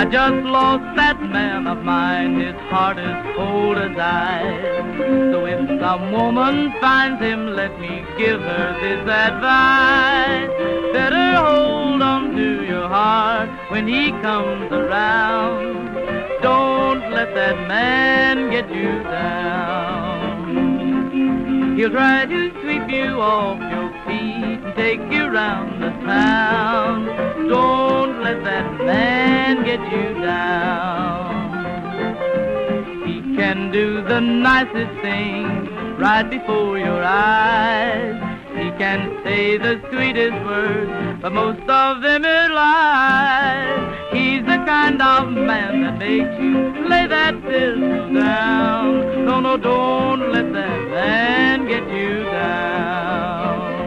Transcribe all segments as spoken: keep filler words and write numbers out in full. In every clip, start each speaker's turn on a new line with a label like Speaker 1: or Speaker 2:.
Speaker 1: just lost that man of mine, his heart is cold as ice. So if some woman finds him, let me give her this advice. Better hold on to your heart when he comes around. Don't let that man get you down. He'll try to sweep you off your feet and take you round the town. Don't let that man get you down. He can do the nicest things right before your eyes. He can say the sweetest words, but most of them is lies. He's the kind of man that makes you lay that pistol down. No, no, don't let that man get you down.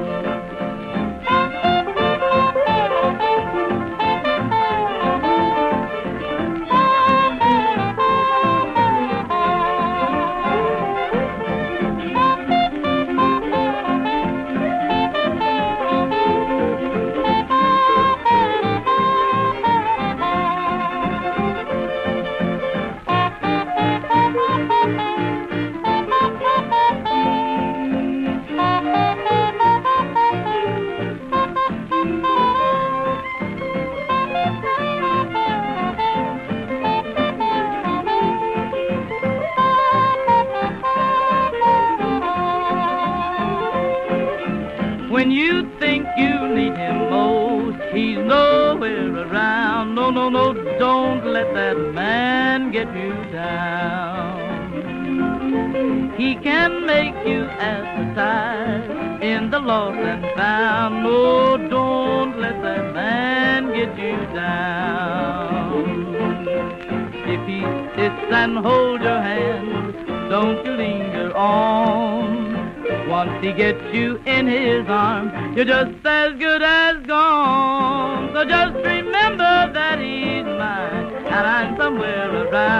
Speaker 1: When you think you need him most, he's nowhere around. No, no, no, don't let that man get you down. He can make you advertise in the lost and found. No, don't let that man get you down. If he sits and holds your hand, don't you linger on. Once he gets you in his arms, you're just as good as gone. So just remember that he's mine, and I'm somewhere around.